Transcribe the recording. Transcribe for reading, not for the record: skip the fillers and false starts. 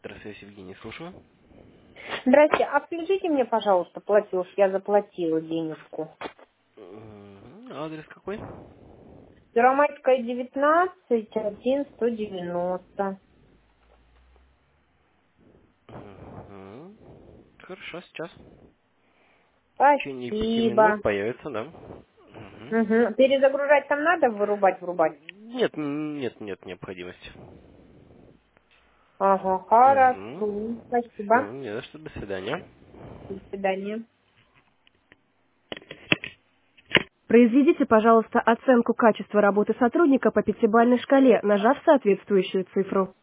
Здравствуйте, Евгений, слушаю. Здрасте, а включите мне, пожалуйста, платеж. Я заплатила денежку. Адрес какой? Первомайская, 19, 1, 190. Мгм. Хорошо, сейчас. В течение 5 минут Спасибо. появится, да. Мгм. Угу. Перезагружать там надо, врубать? Нет, нет необходимости. Ага, Угу. хорошо. Все, Спасибо. не за что, до свидания. До свидания. Произведите, пожалуйста, оценку качества работы сотрудника по пятибалльной шкале, нажав соответствующую цифру.